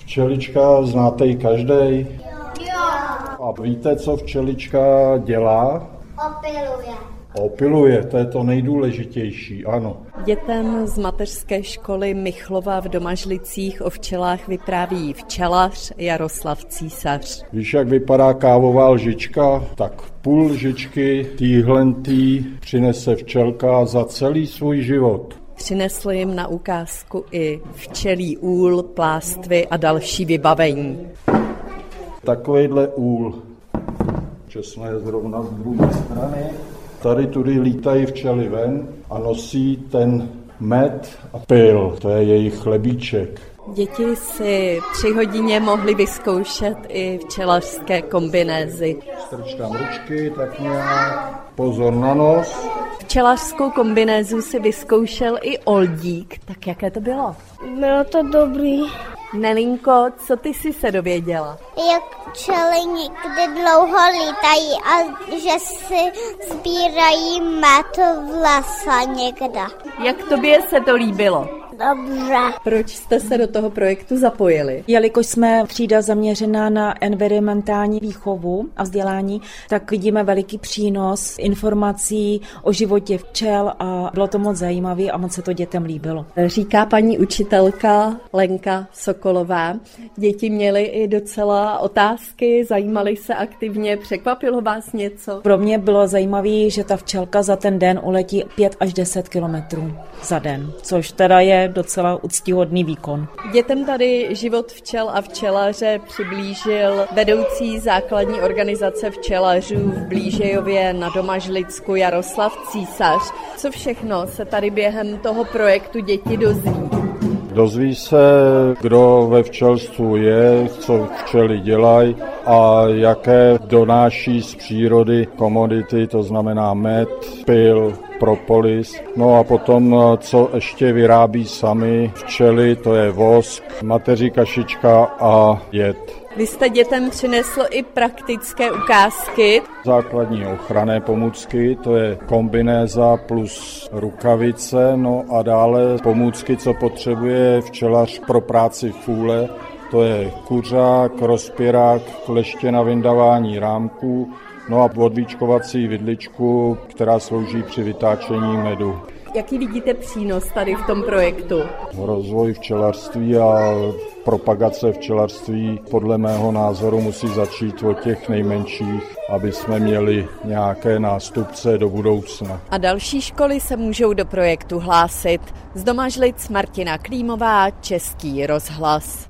Včelička, znáte ji každej? Jo. A víte, co včelička dělá? Opiluje. Opiluje, to je to nejdůležitější, ano. Dětem z mateřské školy Michlova v Domažlicích o včelách vypráví včelař Jaroslav Císař. Víš, jak vypadá kávová lžička? Tak půl lžičky týhlentý přinese včelka za celý svůj život. Přinesl jim na ukázku i včelí úl, pláství a další vybavení. Takovejhle úl. Česno je zrovna z druhé strany. Tady tudy lítají včely ven a nosí ten med a pyl. To je jejich chlebíček. Děti si 3 hodině mohly vyzkoušet i včelařské kombinézy. Strč tam ručky, tak nějak. Pozor na nos. Včelařskou kombinézu si vyzkoušel i Oldík. Tak jaké to bylo? Bylo to dobrý. Nelinko, co ty jsi se dověděla? Jak včely někdy dlouho lítají a že si sbírají med v lese někde. Jak tobě se to líbilo? Dobře. Proč jste se do toho projektu zapojili? Jelikož jsme třída zaměřená na environmentální výchovu a vzdělání, tak vidíme veliký přínos informací o životě včel a bylo to moc zajímavé a moc se to dětem líbilo. Říká paní učitelka Lenka Sokolová. Děti měly i docela otázky, zajímaly se aktivně, překvapilo vás něco? Pro mě bylo zajímavé, že ta včelka za ten den uletí 5 až 10 kilometrů za den, což teda je docela úctyhodný výkon. Dětem tady život včel a včelaře přiblížil vedoucí základní organizace včelařů v Blížejově na Domažlicku Jaroslav Císař. Co všechno se tady během toho projektu děti dozví? Dozví se, kdo ve včelstvu je, co včely dělají a jaké donáší z přírody komodity, to znamená med, pyl, propolis. No a potom, co ještě vyrábí sami včely, to je vosk, mateří kašička a jed. Vy jste dětem přinesl i praktické ukázky. Základní ochranné pomůcky, to je kombinéza plus rukavice, no a dále pomůcky, co potřebuje včelař pro práci fůle, to je kuřák, rozpěrák, kleště na vyndavání rámků, no a odvíčkovací vidličku, která slouží při vytáčení medu. Jaký vidíte přínos tady v tom projektu? Rozvoj včelařství a propagace včelařství podle mého názoru musí začít od těch nejmenších, aby jsme měli nějaké nástupce do budoucna. A další školy se můžou do projektu hlásit. Z Domažlic Martina Klímová, Český rozhlas.